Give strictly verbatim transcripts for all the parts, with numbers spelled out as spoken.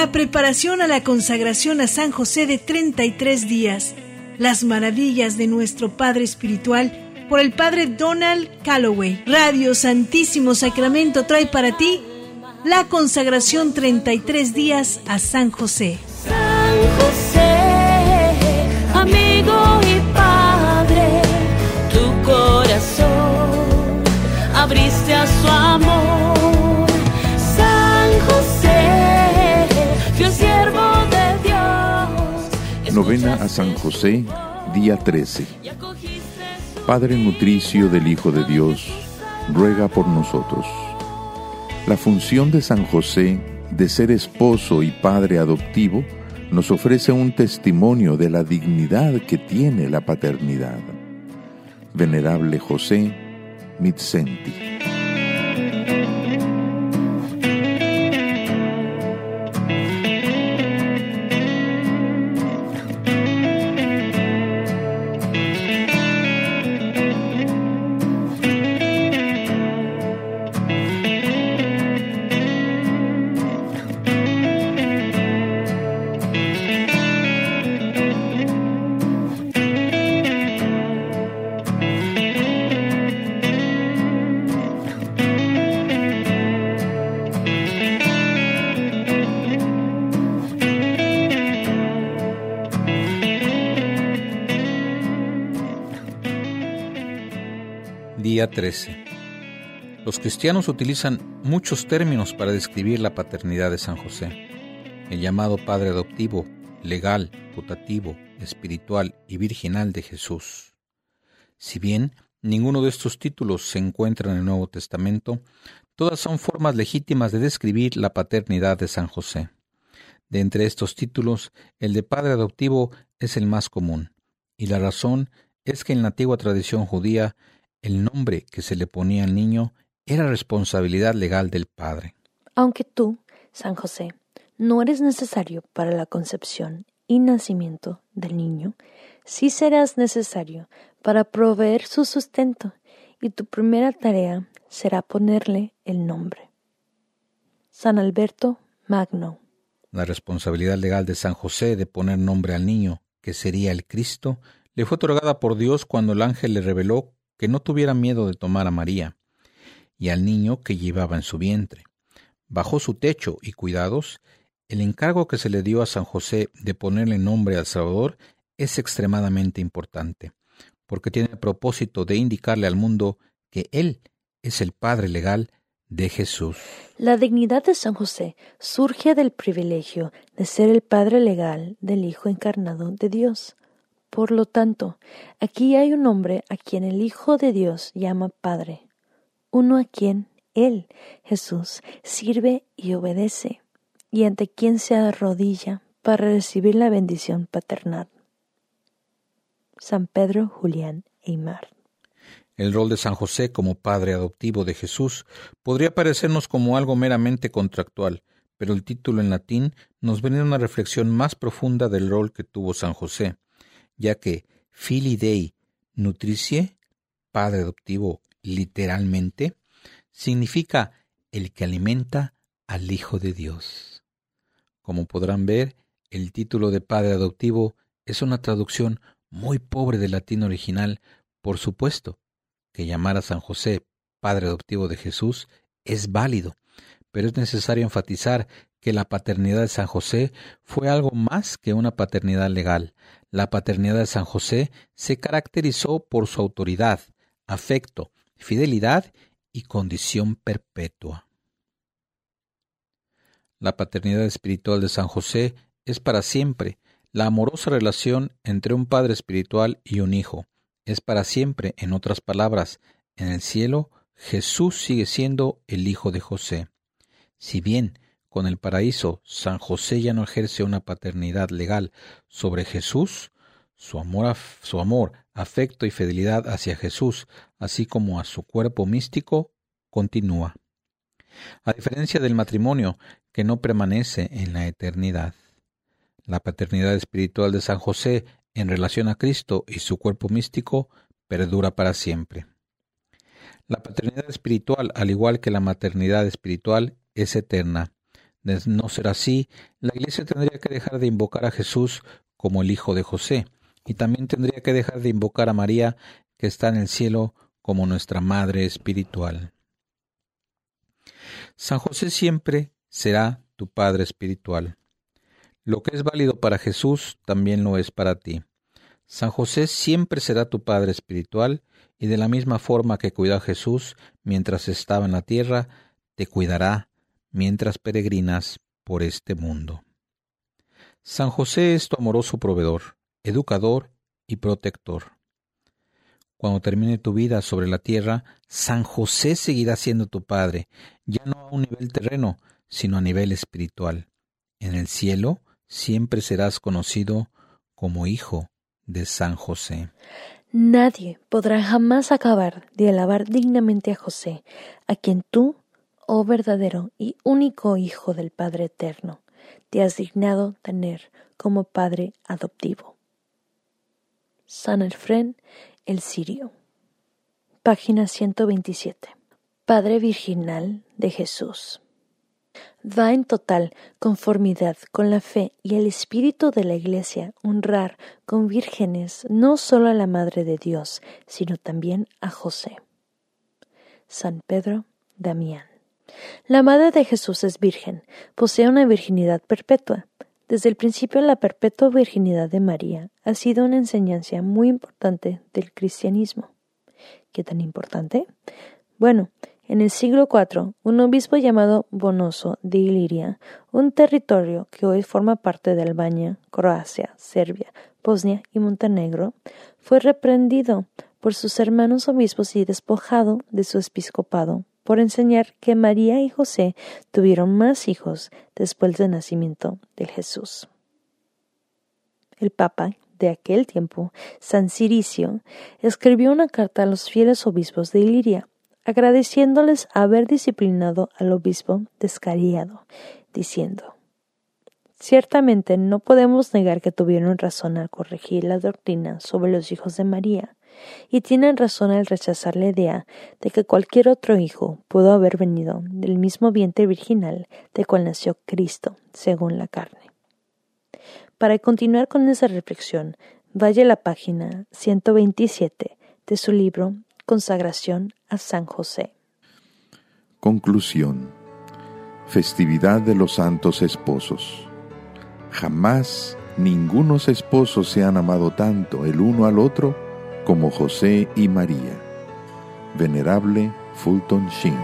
la preparación a la consagración a San José de treinta y tres días. Las maravillas de nuestro Padre Espiritual por el Padre Donald Calloway. Radio Santísimo Sacramento trae para ti la consagración treinta y tres días a San José. San José, amigo y padre, tu corazón abriste a su amor. San José, fiel siervo de Dios. Novena a San José, día trece. Padre nutricio del Hijo de Dios, ruega por nosotros. La función de San José de ser esposo y padre adoptivo nos ofrece un testimonio de la dignidad que tiene la paternidad. Venerable José Mitzenti. Día trece. Los cristianos utilizan muchos términos para describir la paternidad de San José. El llamado padre adoptivo, legal, putativo, espiritual y virginal de Jesús. Si bien ninguno de estos títulos se encuentra en el Nuevo Testamento, todas son formas legítimas de describir la paternidad de San José. De entre estos títulos, el de padre adoptivo es el más común, y la razón es que en la antigua tradición judía, el nombre que se le ponía al niño era responsabilidad legal del padre. Aunque tú, San José, no eres necesario para la concepción y nacimiento del niño, sí serás necesario para proveer su sustento, y tu primera tarea será ponerle el nombre. San Alberto Magno. La responsabilidad legal de San José de poner nombre al niño, que sería el Cristo, le fue otorgada por Dios cuando el ángel le reveló que no tuviera miedo de tomar a María y al niño que llevaba en su vientre. Bajo su techo y cuidados, el encargo que se le dio a San José de ponerle nombre al Salvador es extremadamente importante, porque tiene el propósito de indicarle al mundo que Él es el Padre legal de Jesús. La dignidad de San José surge del privilegio de ser el Padre legal del Hijo encarnado de Dios. Por lo tanto, aquí hay un hombre a quien el Hijo de Dios llama Padre, uno a quien Él, Jesús, sirve y obedece, y ante quien se arrodilla para recibir la bendición paternal. San Pedro Julián Aymar. El rol de San José como padre adoptivo de Jesús podría parecernos como algo meramente contractual, pero el título en latín nos brinda una reflexión más profunda del rol que tuvo San José, ya que Filii Dei nutricie, padre adoptivo literalmente, significa el que alimenta al Hijo de Dios. Como podrán ver, el título de padre adoptivo es una traducción muy pobre del latín original. Por supuesto que llamar a San José padre adoptivo de Jesús es válido, pero es necesario enfatizar que la paternidad de San José fue algo más que una paternidad legal. La paternidad de San José se caracterizó por su autoridad, afecto, fidelidad y condición perpetua. La paternidad espiritual de San José es para siempre la amorosa relación entre un padre espiritual y un hijo. Es para siempre, en otras palabras, en el cielo, Jesús sigue siendo el Hijo de José. Si bien con el paraíso San José ya no ejerce una paternidad legal sobre Jesús, su amor, su amor, afecto y fidelidad hacia Jesús, así como a su cuerpo místico, continúa. A diferencia del matrimonio, que no permanece en la eternidad. La paternidad espiritual de San José en relación a Cristo y su cuerpo místico perdura para siempre. La paternidad espiritual, al igual que la maternidad espiritual, es eterna. De no ser así, la Iglesia tendría que dejar de invocar a Jesús como el Hijo de José, y también tendría que dejar de invocar a María, que está en el cielo, como nuestra Madre espiritual. San José siempre será tu Padre espiritual. Lo que es válido para Jesús también lo es para ti. San José siempre será tu Padre espiritual, y de la misma forma que cuidó a Jesús mientras estaba en la tierra, te cuidará mientras peregrinas por este mundo. San José es tu amoroso proveedor, educador y protector. Cuando termine tu vida sobre la tierra, San José seguirá siendo tu Padre, ya no a un nivel terreno, sino a nivel espiritual. En el cielo siempre serás conocido como hijo de San José. Nadie podrá jamás acabar de alabar dignamente a José, a quien tú, oh verdadero y único Hijo del Padre Eterno, te has dignado tener como Padre adoptivo. San Efrén el Sirio. Página ciento veintisiete. Padre Virginal de Jesús. Va en total conformidad con la fe y el espíritu de la Iglesia honrar con vírgenes no solo a la Madre de Dios, sino también a José. San Pedro Damián. La Madre de Jesús es virgen, posee una virginidad perpetua. Desde el principio la perpetua virginidad de María ha sido una enseñanza muy importante del cristianismo. ¿Qué tan importante? Bueno, en el siglo cuatro, un obispo llamado Bonoso de Iliria, un territorio que hoy forma parte de Albania, Croacia, Serbia, Bosnia y Montenegro, fue reprendido por sus hermanos obispos y despojado de su episcopado por enseñar que María y José tuvieron más hijos después del nacimiento de Jesús. El Papa de aquel tiempo, San Ciricio, escribió una carta a los fieles obispos de Iliria, agradeciéndoles haber disciplinado al obispo descarriado, diciendo: ciertamente no podemos negar que tuvieron razón al corregir la doctrina sobre los hijos de María, y tienen razón al rechazar la idea de que cualquier otro hijo pudo haber venido del mismo vientre virginal de cual nació Cristo, según la carne. Para continuar con esa reflexión, vaya a la página ciento veintisiete de su libro Consagración a San José. Conclusión. Festividad de los Santos Esposos. Jamás ningunos esposos se han amado tanto el uno al otro como José y María. Venerable Fulton Sheen.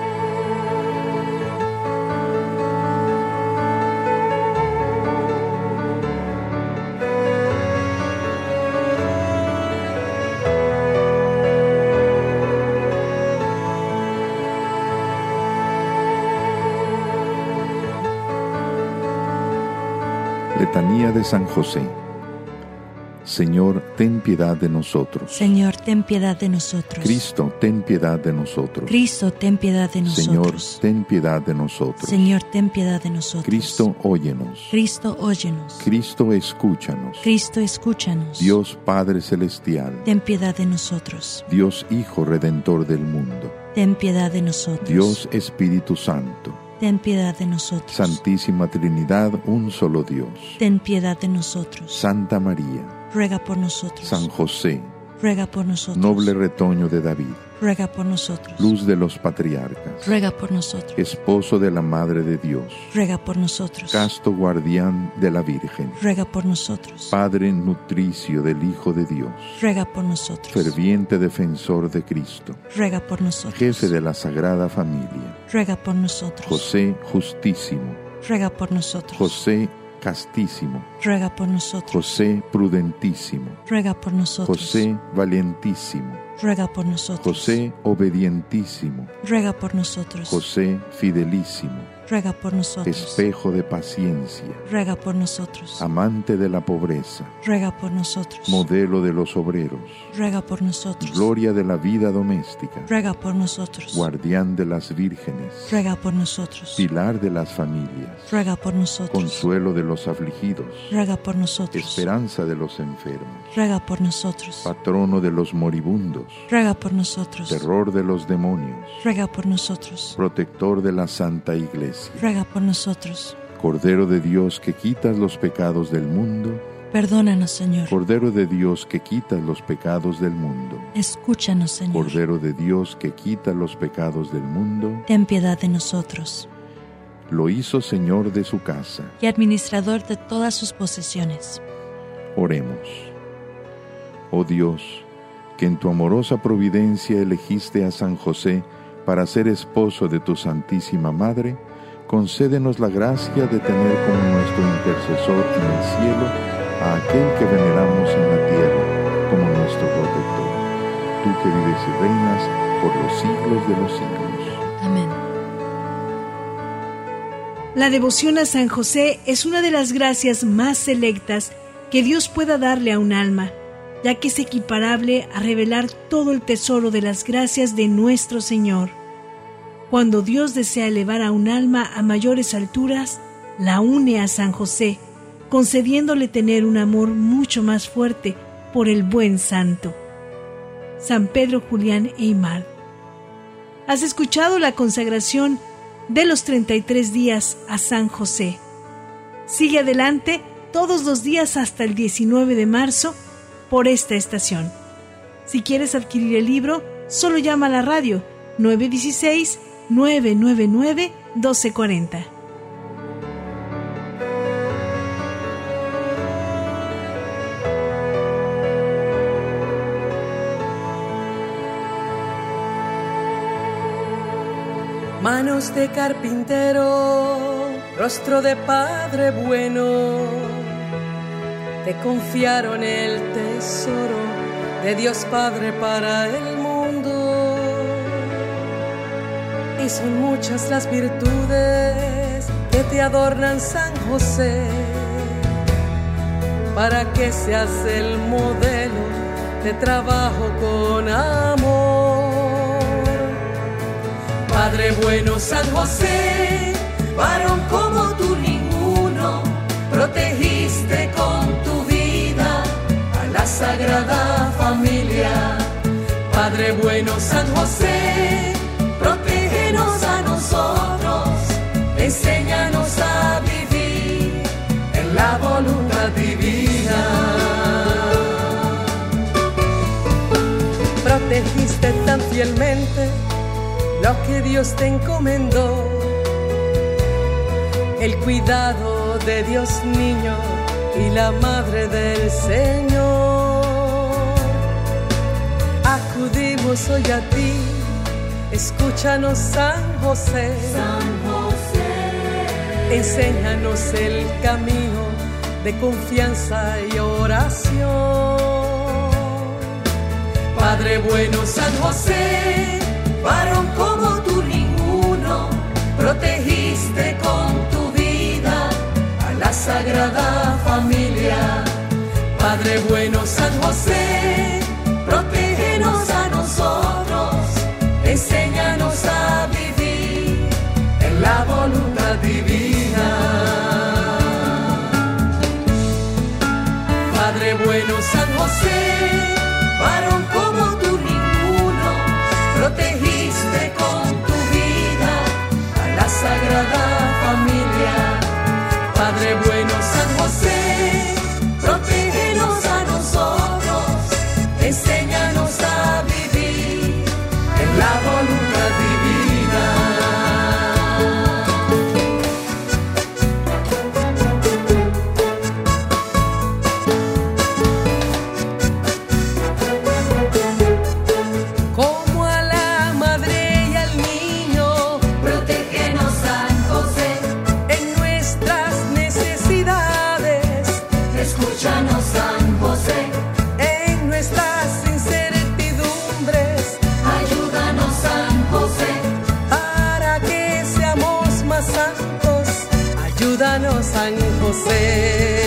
Letanía de San José. Señor, ten piedad de nosotros. Señor, ten piedad de nosotros. Cristo, ten piedad de nosotros. Cristo, ten piedad de nosotros. Señor, ten piedad de nosotros. Señor, ten piedad de nosotros. Cristo, óyenos. Cristo, óyenos. Cristo, escúchanos. Cristo, escúchanos. Dios Padre Celestial, ten piedad de nosotros. Dios Hijo Redentor del mundo, ten piedad de nosotros. Dios Espíritu Santo, ten piedad de nosotros. Santísima Trinidad, un solo Dios. ten piedad de nosotros. Santa María, ruega por nosotros. San José, ruega por nosotros. noble retoño de David, ruega por nosotros. luz de los patriarcas, ruega por nosotros. esposo de la Madre de Dios, ruega por nosotros. casto guardián de la Virgen, ruega por nosotros. Padre nutricio del Hijo de Dios, ruega por nosotros. ferviente defensor de Cristo, ruega por nosotros. jefe de la Sagrada Familia, ruega por nosotros. José justísimo, ruega por nosotros. José castísimo, ruega por nosotros. José prudentísimo, ruega por nosotros. José valientísimo, ruega por nosotros. José obedientísimo, ruega por nosotros. José fidelísimo, ruega por nosotros. espejo de paciencia, ruega por nosotros. amante de la pobreza, ruega por nosotros. modelo de los obreros, ruega por nosotros. gloria de la vida doméstica, ruega por nosotros. guardián de las vírgenes, ruega por nosotros. pilar de las familias, ruega por nosotros. consuelo de los afligidos, ruega por nosotros. esperanza de los enfermos, ruega por nosotros. patrono de los moribundos, ruega por nosotros. terror de los demonios, ruega por nosotros. protector de la Santa Iglesia, gracia. ruega por nosotros. Cordero de Dios que quitas los pecados del mundo, perdónanos, Señor. Cordero de Dios que quitas los pecados del mundo, escúchanos, Señor. Cordero de Dios que quita los pecados del mundo, ten piedad de nosotros. Lo hizo Señor de su casa. Y administrador de todas sus posesiones. Oremos. Oh Dios, que en tu amorosa providencia elegiste a San José para ser esposo de tu Santísima Madre, concédenos la gracia de tener como nuestro intercesor en el cielo a aquel que veneramos en la tierra como nuestro protector. Tú que vives y reinas por los siglos de los siglos. Amén. La devoción a San José es una de las gracias más selectas que Dios pueda darle a un alma, ya que es equiparable a revelar todo el tesoro de las gracias de nuestro Señor. Cuando Dios desea elevar a un alma a mayores alturas, la une a San José, concediéndole tener un amor mucho más fuerte por el buen santo. San Pedro Julián Eymard. ¿Has escuchado la consagración de los treinta y tres días a San José? Sigue adelante todos los días hasta el diecinueve de marzo por esta estación. Si quieres adquirir el libro, solo llama a la radio nueve uno seis, nueve nueve nueve, uno dos cuatro cero. Manos de carpintero, rostro de padre bueno, te confiaron el tesoro de Dios Padre para el mundo. Y son muchas las virtudes que te adornan, San José, para que seas el modelo de trabajo con amor. Padre bueno, San José, varón como tú ninguno, protegiste con tu vida a la Sagrada Familia. Padre bueno, San José, protégenos a nosotros, enséñanos a vivir en la voluntad divina. Protegiste tan fielmente lo que Dios te encomendó, el cuidado de Dios niño y la madre del Señor. Acudimos hoy a ti, escúchanos, San José. San José, enséñanos el camino de confianza y oración. Padre bueno, San José, varón como tú ninguno, protegiste con tu vida a la Sagrada Familia. Padre bueno, San José, protégenos a nosotros, enséñanos a vivir en la voluntad divina. Padre bueno, San José, varón como tú ninguno, protegiste con tu vida a la Sagrada Familia. Padre bueno, San José, protégenos a nosotros, enséñanos a vivir en la voluntad divina. San José.